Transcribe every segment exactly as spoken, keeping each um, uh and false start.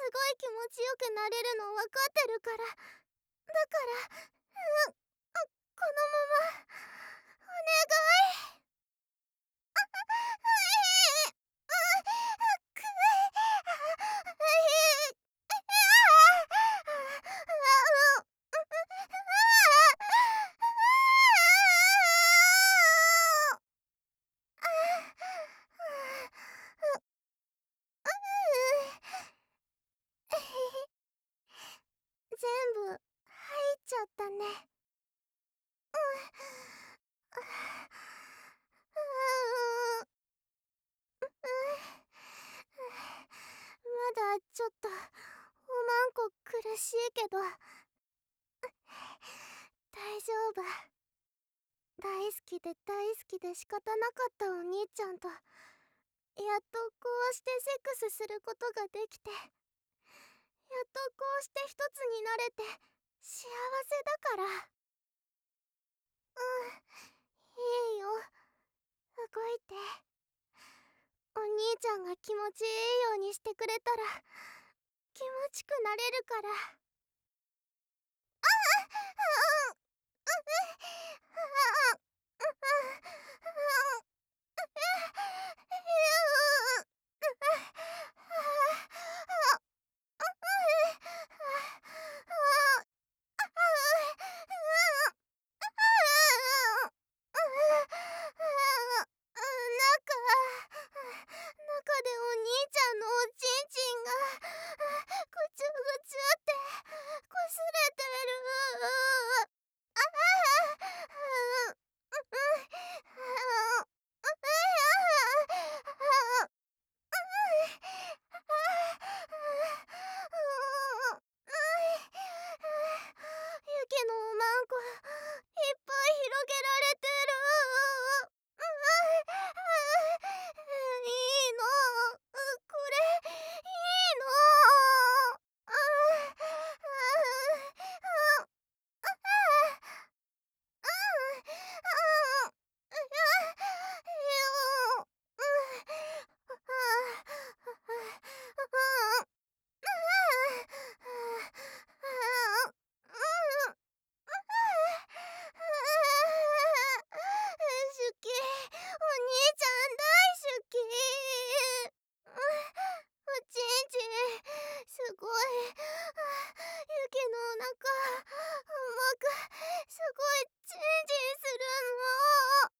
ごい気持ちよくなれるの分かってるから。だから、うん、このままお願い。全部入っちゃったね。まだちょっとおまんこ苦しいけど大丈夫。大好きで大好きで仕方なかったお兄ちゃんとやっとこうしてセックスすることができて、やっとこうして一つになれて幸せだから。うん、いいよ、動いて。お兄ちゃんが気持ちいいようにしてくれたら気持ちくなれるから。中でお兄ちゃんのおちんちんがぐちゅぐちゅってこすれてる。あユキのおまんこいっぱい広げられてる。いいの、これいいの。シュキ、お兄ちゃん大好き。おちんちんすごい。ユキのおなか甘くすごいチンチンするの。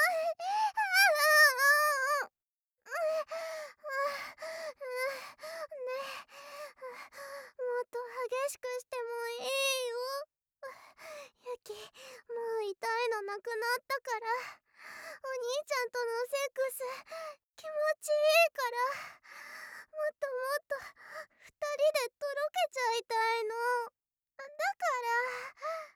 ねえ、もっと激しくしてもいいよ。ユキ、もう痛いのなくなったから。お兄ちゃんとのセックス気持ちいいから。もっともっと二人でとろけちゃいたいの。だから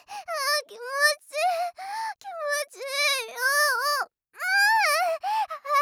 気持ちいいよ。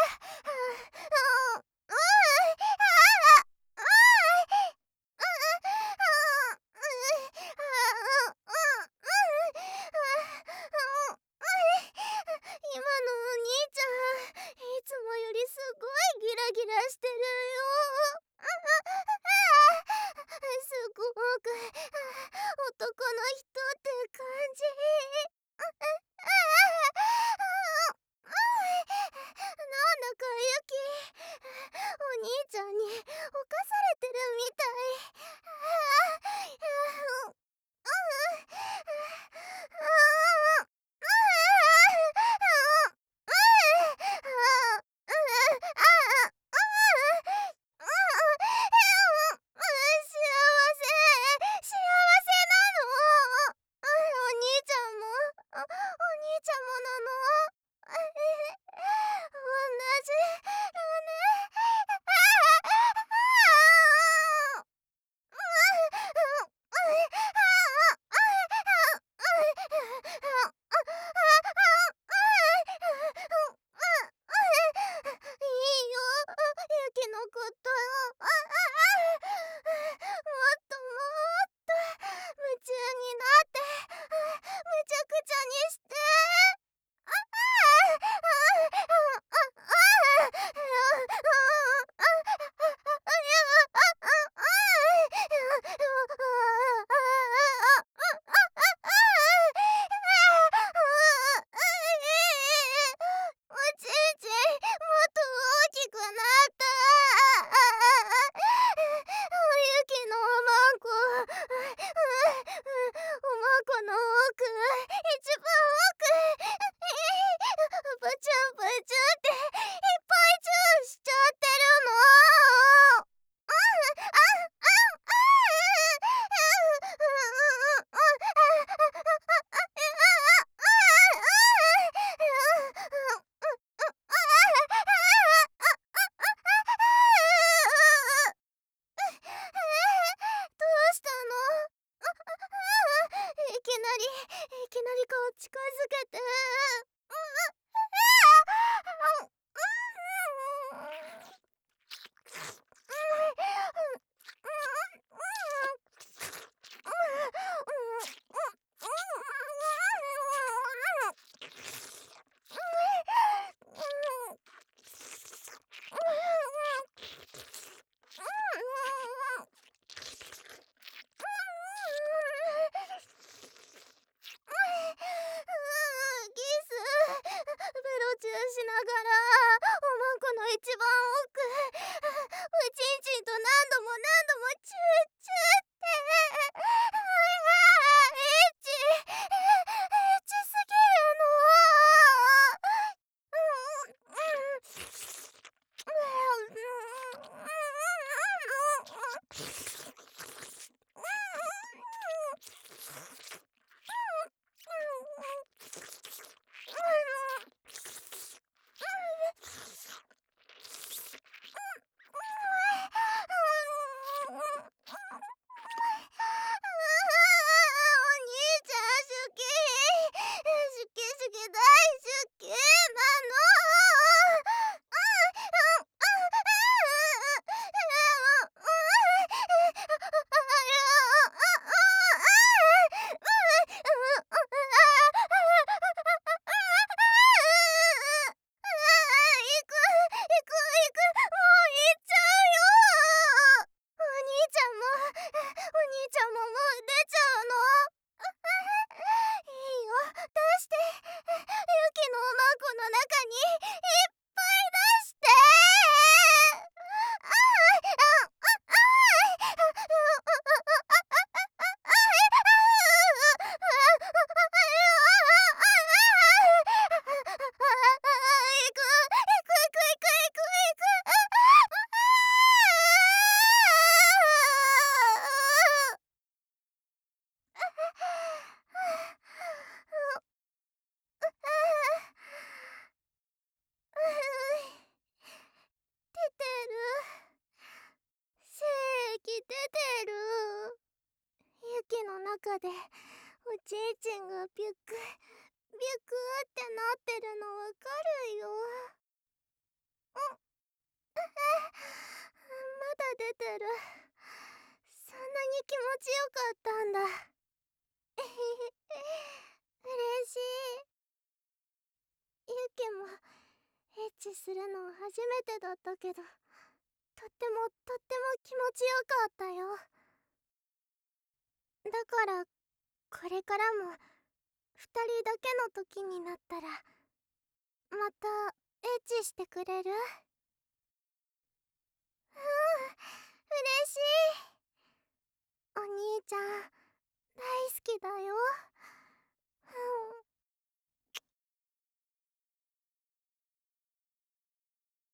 おまんこの一番奥、おちんちんと何度も何度もチューチューって、ああエッチエッチすぎるの。雪の中でおちんちんがビュックビュックってなってるのわかるよ。うんまだ出てる。そんなに気持ちよかったんだ。嬉しい。ユキもエッチするの初めてだったけど、とってもとっても気持ちよかったよ。だからこれからも二人だけの時になったらまたエッチしてくれる？うん、嬉しい。お兄ちゃん大好きだよ。うん